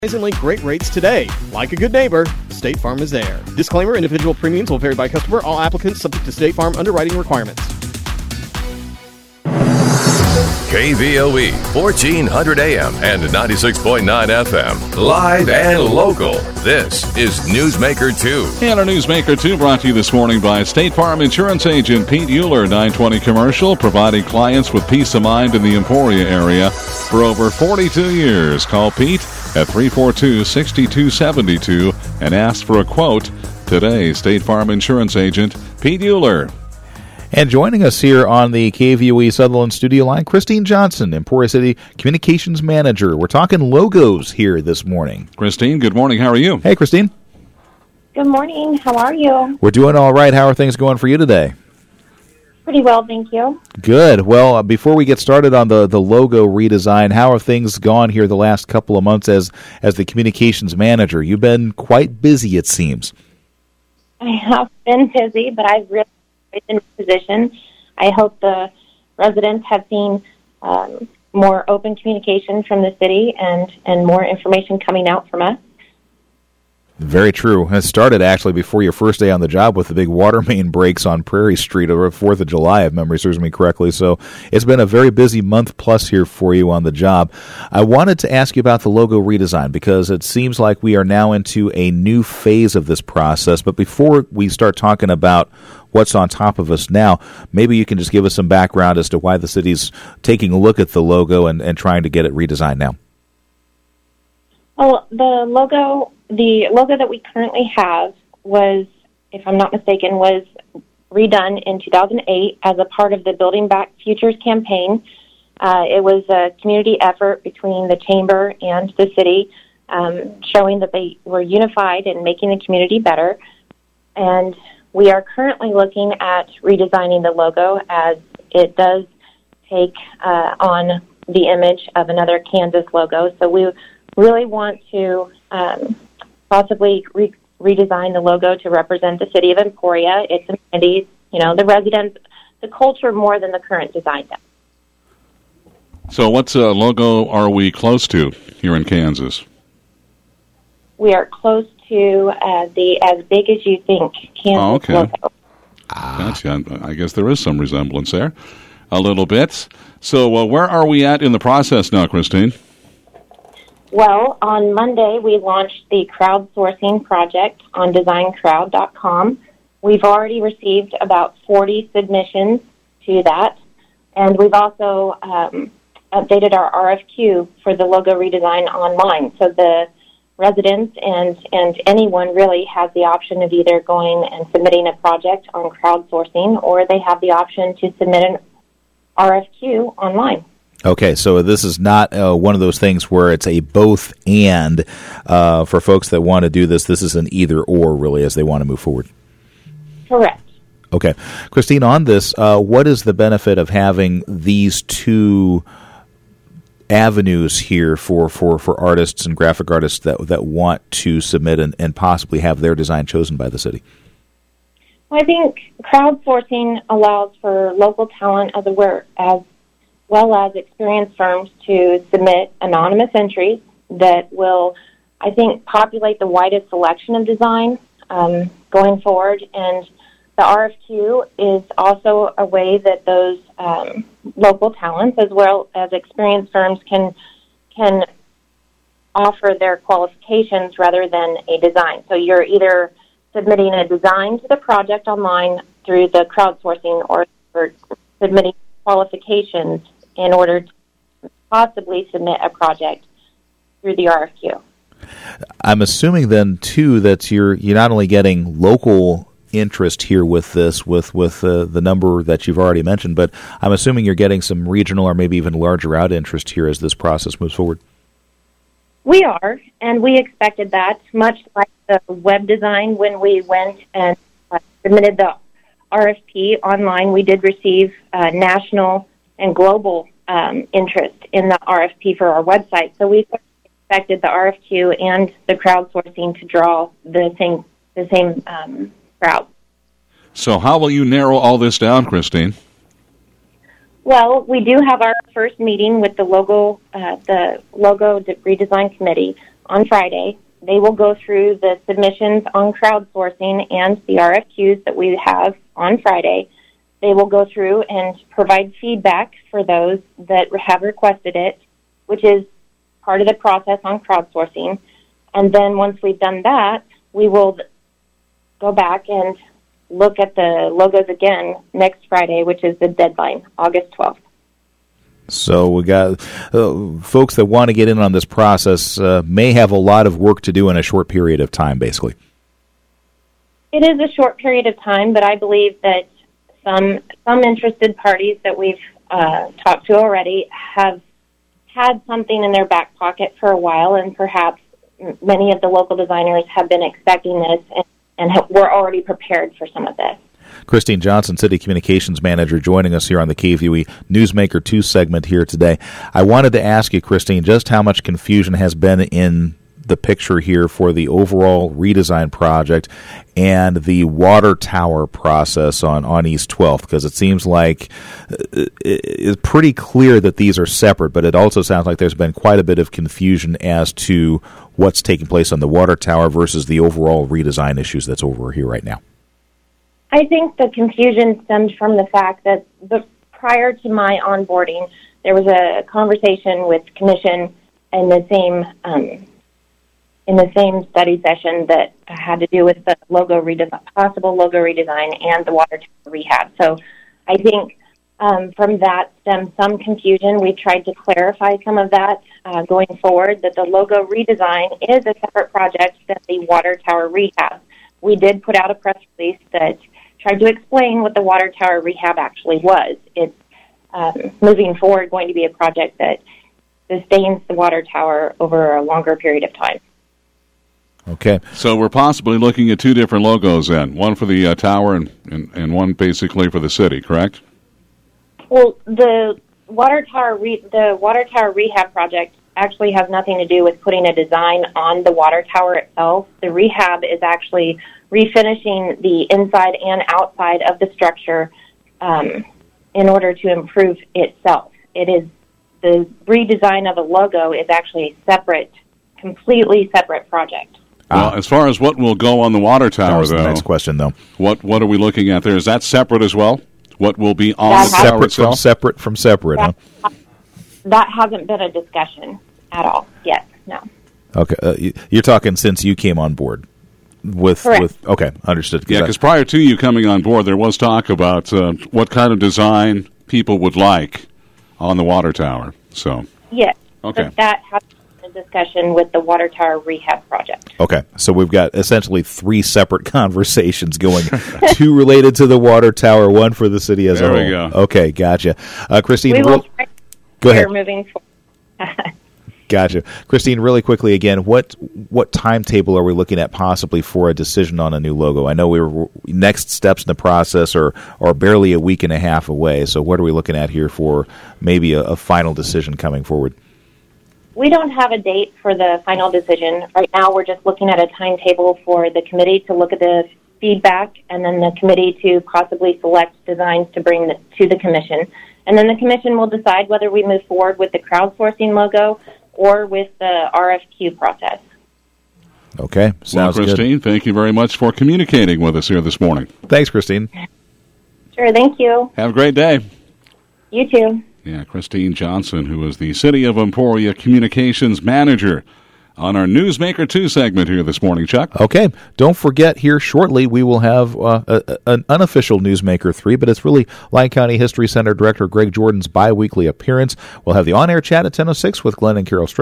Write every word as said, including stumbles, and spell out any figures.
Surprisingly great rates today. Like a good neighbor, State Farm is there. Disclaimer, individual premiums will vary by customer. All applicants subject to State Farm underwriting requirements. K V O E, fourteen hundred A M and ninety-six point nine F M. Live and local. This is Newsmaker two. And our Newsmaker two brought to you this morning by State Farm Insurance Agent Pete Euler, nine twenty Commercial, providing clients with peace of mind in the Emporia area for over forty-two years. Call Pete at three four two, six two seven two and ask for a quote today. State Farm Insurance Agent Pete Euler. And joining us here on the K V O E Sutherland studio line, Christine Johnson, Emporia City Communications Manager. We're talking logos here this morning. Christine, good morning. How are you? Hey, Christine. Good morning. How are you? We're doing all right. How are things going for you today? Pretty well, thank you. Good. Well, uh, before we get started on the, the logo redesign, how have things gone here the last couple of months as, as the Communications Manager? You've been quite busy, it seems. I have been busy, but I've really in position. I hope the residents have seen um, more open communication from the city and, and more information coming out from us. Very true. It started actually before your first day on the job with the big water main breaks on Prairie Street over fourth of July, if memory serves me correctly. So it's been a very busy month plus here for you on the job. I wanted to ask you about the logo redesign because it seems like we are now into a new phase of this process. But before we start talking about what's on top of us now, maybe you can just give us some background as to why the city's taking a look at the logo and, and trying to get it redesigned now. Well, the logo, the logo that we currently have was, if I'm not mistaken, was redone in two thousand eight as a part of the Building Back Futures campaign. Uh, it was a community effort between the chamber and the city, um, showing that they were unified in making the community better. And we are currently looking at redesigning the logo as it does take uh, on the image of another Kansas logo. So we really want to um, possibly re- redesign the logo to represent the city of Emporia, its amenities, you know, the residents, the culture more than the current design does. So what uh, logo are we close to here in Kansas? We are close to uh, the As Big As You Think Kansas oh, okay. logo. Gotcha. I guess there is some resemblance there, a little bit. So uh, where are we at in the process now, Christine? Well, on Monday, we launched the crowdsourcing project on design crowd dot com. We've already received about forty submissions to that, and we've also um, updated our R F Q for the logo redesign online. So the residents and, and anyone really has the option of either going and submitting a project on crowdsourcing, or they have the option to submit an R F Q online. Okay, so this is not uh, one of those things where it's a both and uh, for folks that want to do this. This is an either or, really, as they want to move forward. Correct. Okay. Christine, on this, uh, what is the benefit of having these two avenues here for, for, for artists and graphic artists that that want to submit and, and possibly have their design chosen by the city? I think crowdsourcing allows for local talent as aware, as well as experienced firms to submit anonymous entries that will, I think, populate the widest selection of design um, going forward. And the R F Q is also a way that those um, local talents, as well as experienced firms, can can offer their qualifications rather than a design. So you're either submitting a design to the project online through the crowdsourcing, or, or submitting qualifications in order to possibly submit a project through the R F Q. I'm assuming then, too, that you're you're not only getting local interest here with this, with, with uh, the number that you've already mentioned, but I'm assuming you're getting some regional or maybe even larger out interest here as this process moves forward. We are, and we expected that, much like the web design. When we went and uh, submitted the R F P online, we did receive uh, national and global um, interest in the R F P for our website. So we expected the R F Q and the crowdsourcing to draw the same the same um, crowd. So how will you narrow all this down, Christine? Well, we do have our first meeting with the logo, uh, the logo redesign committee on Friday. They will go through the submissions on crowdsourcing and the R F Qs that we have on Friday. They will go through and provide feedback for those that have requested it, which is part of the process on crowdsourcing. And then once we've done that, we will go back and look at the logos again next Friday, which is the deadline, August twelfth. So we got uh, folks that want to get in on this process uh, may have a lot of work to do in a short period of time, basically. It is a short period of time, but I believe that some some interested parties that we've uh, talked to already have had something in their back pocket for a while, and perhaps many of the local designers have been expecting this and, and have, were already prepared for some of this. Christine Johnson, City Communications Manager, joining us here on the K V O E Newsmaker two segment here today. I wanted to ask you, Christine, just how much confusion has been in the picture here for the overall redesign project and the water tower process on, on East twelfth, because it seems like it's pretty clear that these are separate, but it also sounds like there's been quite a bit of confusion as to what's taking place on the water tower versus the overall redesign issues that's over here right now. I think the confusion stemmed from the fact that the, prior to my onboarding, there was a conversation with Commission in the same um, in the same study session that had to do with the logo redesign, possible logo redesign, and the water tower rehab. So I think um, from that stemmed some confusion. We tried to clarify some of that uh, going forward, that the logo redesign is a separate project than the water tower rehab. We did put out a press release that tried to explain what the water tower rehab actually was. It's um, moving forward going to be a project that sustains the water tower over a longer period of time. Okay. So we're possibly looking at two different logos then, one for the uh, tower and, and, and one basically for the city, correct? Well, the water tower re- the water tower rehab project actually has nothing to do with putting a design on the water tower itself. The rehab is actually refinishing the inside and outside of the structure um, in order to improve itself. It is the redesign of the logo is actually a separate, completely separate project. Well, as far as what will go on the water tower, that was though, the next question, though. What what are we looking at there? Is that separate as well? What will be on That the has- tower Separate itself? from separate from separate, That, huh? that hasn't been a discussion at all yet, no. Okay. Uh, you- you're talking since you came on board. With, Correct. with okay, understood. Yeah, because prior to you coming on board, there was talk about uh, what kind of design people would like on the water tower. So, Yes, Okay. but that has been a discussion with the water tower rehab project. Okay, so we've got essentially three separate conversations going. Two related to the water tower, one for the city as There a we whole. go. Okay, gotcha. Uh, Christine, We will real, try go ahead. here moving forward. Gotcha. Christine, really quickly again, what what timetable are we looking at possibly for a decision on a new logo? I know we were next steps in the process are, are barely a week and a half away, so what are we looking at here for maybe a, a final decision coming forward? We don't have a date for the final decision. Right now we're just looking at a timetable for the committee to look at the feedback and then the committee to possibly select designs to bring the, to the commission. And then the commission will decide whether we move forward with the crowdsourcing logo or with the R F Q process. Okay, sounds well, Christine, thank you very much for communicating with us here this morning. good. Thanks, Christine. Sure, thank you. Have a great day. You too. Yeah, Christine Johnson, who is the City of Emporia Communications Manager, on our Newsmaker two segment here this morning, Chuck. Okay, don't forget here shortly we will have uh, a, a, an unofficial Newsmaker three, but it's really Lyon County History Center Director Greg Jordan's biweekly appearance. We'll have the on-air chat at ten oh six with Glenn and Carol Strickland.